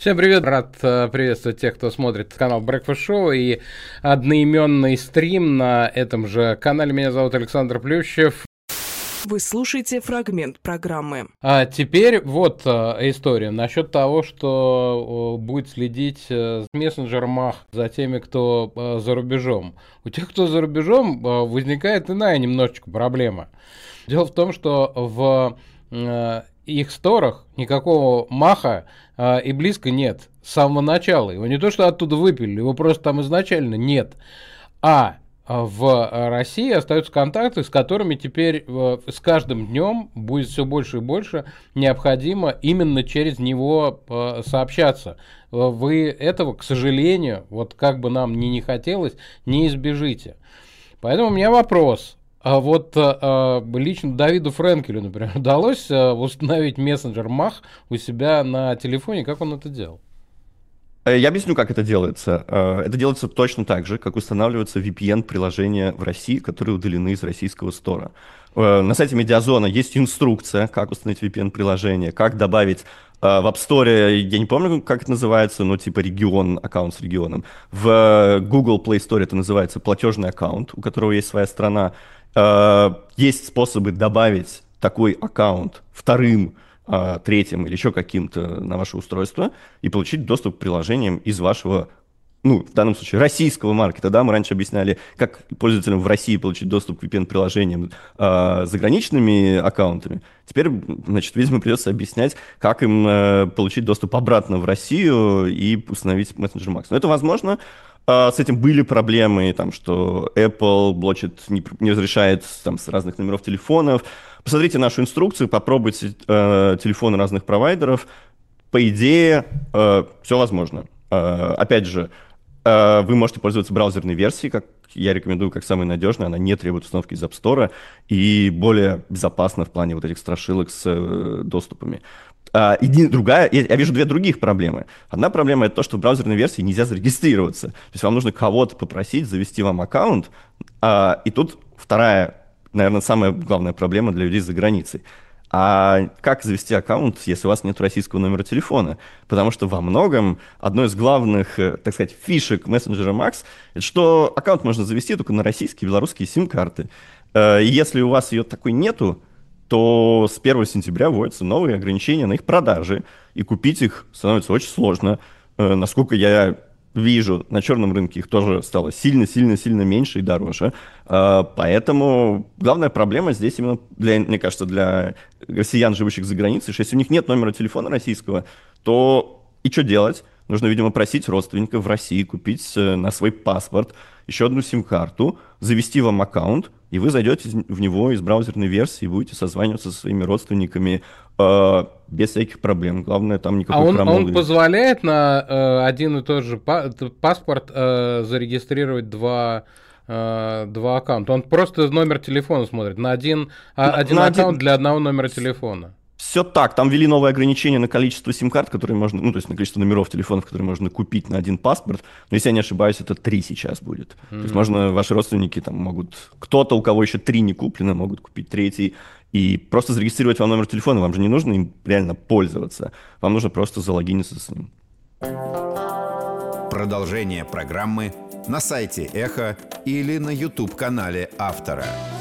Всем привет, рад приветствовать тех, кто смотрит канал Breakfast Show и одноименный стрим на этом же канале. Меня зовут Александр Плющев. Вы слушаете фрагмент программы. А теперь вот история насчет того, что будет следить мессенджер Мах за теми, кто за рубежом. У тех, кто за рубежом, возникает иная немножечко проблема. Дело в том, что в их сторах никакого Маха и близко нет с самого начала. Его не то, что оттуда выпилили, его просто там изначально нет. А в России остаются контакты, с которыми теперь с каждым днем будет все больше и больше необходимо именно через него сообщаться. Вы этого, к сожалению, вот как бы нам ни хотелось, не избежите. Поэтому у меня вопрос. Вот лично Давиду Френкелю, например, удалось установить мессенджер Мах у себя на телефоне. Как он это делал? Я объясню, как это делается. Это делается точно так же, как устанавливаются VPN-приложения в России, которые удалены из российского стора. На сайте Медиазона есть инструкция, как установить VPN-приложение, как добавить в App Store, я не помню, как это называется, но типа регион, аккаунт с регионом. В Google Play Store это называется платежный аккаунт, у которого есть своя страна. Есть способы добавить такой аккаунт вторым, третьим или еще каким-то на ваше устройство и получить доступ к приложениям из вашего, в данном случае, российского маркета. Да, мы раньше объясняли, как пользователям в России получить доступ к VPN-приложениям заграничными аккаунтами. Теперь, видимо, придется объяснять, как им получить доступ обратно в Россию и установить мессенджер Max. Но это возможно. С этим были проблемы, что Apple блочит, не разрешает с разных номеров телефонов. Посмотрите нашу инструкцию, попробуйте телефоны разных провайдеров. По идее, все возможно. Опять же, вы можете пользоваться браузерной версией, как я рекомендую, как самой надежной. Она не требует установки из App Store и более безопасна в плане вот этих страшилок с доступами. Я вижу две других проблемы. Одна проблема — это то, что в браузерной версии нельзя зарегистрироваться. То есть вам нужно кого-то попросить завести вам аккаунт. И тут вторая, наверное, самая главная проблема для людей за границей. А как завести аккаунт, если у вас нет российского номера телефона? Потому что во многом одно из главных, так сказать, фишек мессенджера Max — это что аккаунт можно завести только на российские и белорусские сим-карты. И если у вас ее такой нету, то с 1 сентября вводятся новые ограничения на их продажи, и купить их становится очень сложно. Насколько я вижу, на черном рынке их тоже стало сильно-сильно-сильно меньше и дороже. Поэтому главная проблема здесь именно, мне кажется, для россиян, живущих за границей, что если у них нет номера телефона российского, то и что делать? Нужно, видимо, просить родственников в России купить на свой паспорт еще одну сим-карту, завести вам аккаунт, и вы зайдете в него из браузерной версии и будете созваниваться со своими родственниками без всяких проблем. Главное, там никакой крамолы. Он позволяет на один и тот же паспорт зарегистрировать два аккаунта? Он просто номер телефона смотрит. На один аккаунт для одного номера телефона. Все так, там ввели новое ограничение на количество сим-карт, которые можно, то есть на количество номеров телефонов, которые можно купить на один паспорт. Но если я не ошибаюсь, это 3 сейчас будет. То есть, можно, ваши родственники могут, кто-то, у кого еще 3 не куплено, могут купить 3 и просто зарегистрировать вам номер телефона. Вам же не нужно им реально пользоваться. Вам нужно просто залогиниться с ним. Продолжение программы на сайте Эхо или на YouTube-канале автора.